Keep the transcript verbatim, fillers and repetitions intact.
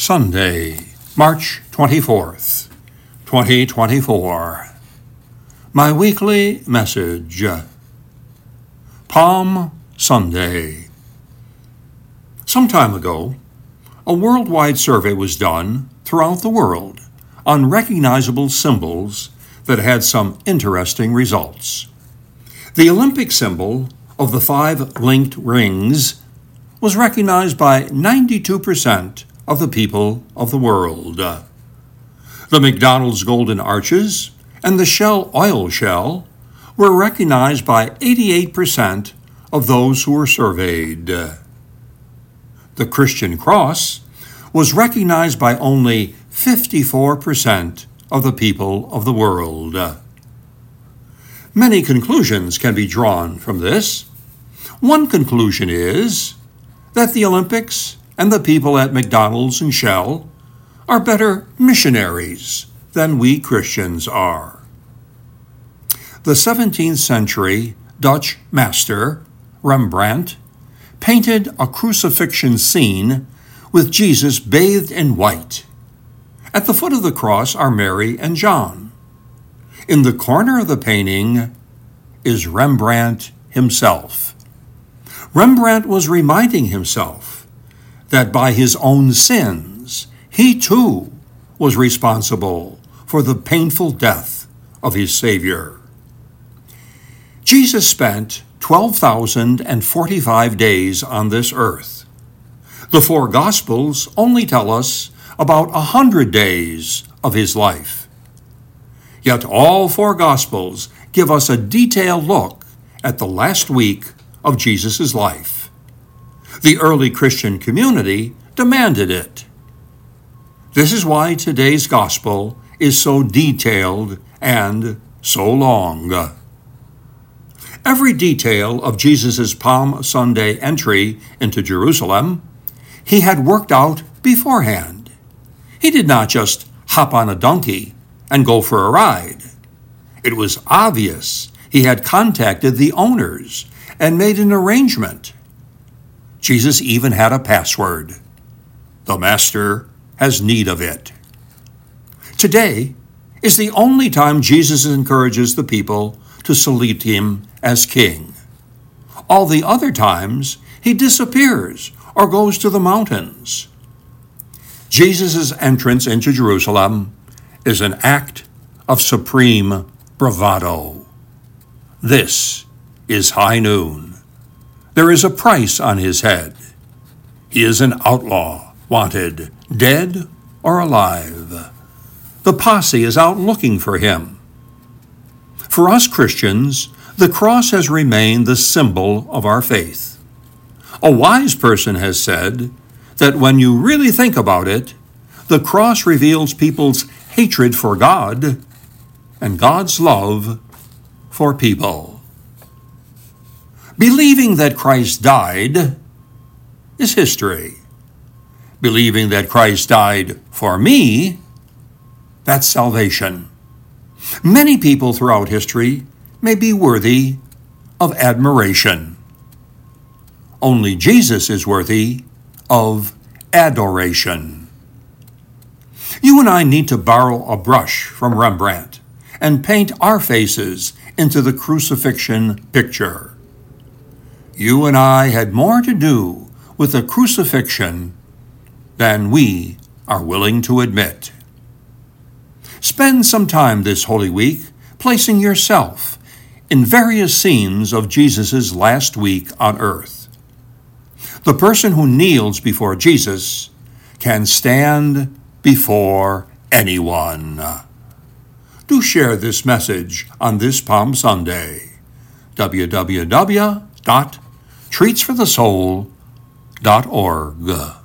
Sunday, March twenty-fourth, twenty twenty-four. My weekly message. Palm Sunday. Some time ago, a worldwide survey was done throughout the world on recognizable symbols that had some interesting results. The Olympic symbol of the five linked rings was recognized by ninety-two percent of the people of the world. The McDonald's Golden Arches and the Shell Oil Shell were recognized by eighty-eight percent of those who were surveyed. The Christian Cross was recognized by only fifty-four percent of the people of the world. Many conclusions can be drawn from this. One conclusion is that the Olympics and the people at McDonald's and Shell are better missionaries than we Christians are. The seventeenth century Dutch master, Rembrandt, painted a crucifixion scene with Jesus bathed in white. At the foot of the cross are Mary and John. In the corner of the painting is Rembrandt himself. Rembrandt was reminding himself that by his own sins, he too was responsible for the painful death of his Savior. Jesus spent twelve thousand forty-five days on this earth. The four Gospels only tell us about a hundred days of his life. Yet all four Gospels give us a detailed look at the last week of Jesus' life. The early Christian community demanded it. This is why today's gospel is so detailed and so long. Every detail of Jesus' Palm Sunday entry into Jerusalem, he had worked out beforehand. He did not just hop on a donkey and go for a ride. It was obvious he had contacted the owners and made an arrangement. Jesus even had a password. The Master has need of it. Today is the only time Jesus encourages the people to salute him as king. All the other times, he disappears or goes to the mountains. Jesus' entrance into Jerusalem is an act of supreme bravado. This is high noon. There is a price on his head. He is an outlaw, wanted, dead or alive. The posse is out looking for him. For us Christians, the cross has remained the symbol of our faith. A wise person has said that when you really think about it, the cross reveals people's hatred for God and God's love for people. Believing that Christ died is history. Believing that Christ died for me, that's salvation. Many people throughout history may be worthy of admiration. Only Jesus is worthy of adoration. You and I need to borrow a brush from Rembrandt and paint our faces into the crucifixion picture. You and I had more to do with the crucifixion than we are willing to admit. Spend some time this Holy Week placing yourself in various scenes of Jesus' last week on earth. The person who kneels before Jesus can stand before anyone. Do share this message on this Palm Sunday. w w w dot treats for the soul dot org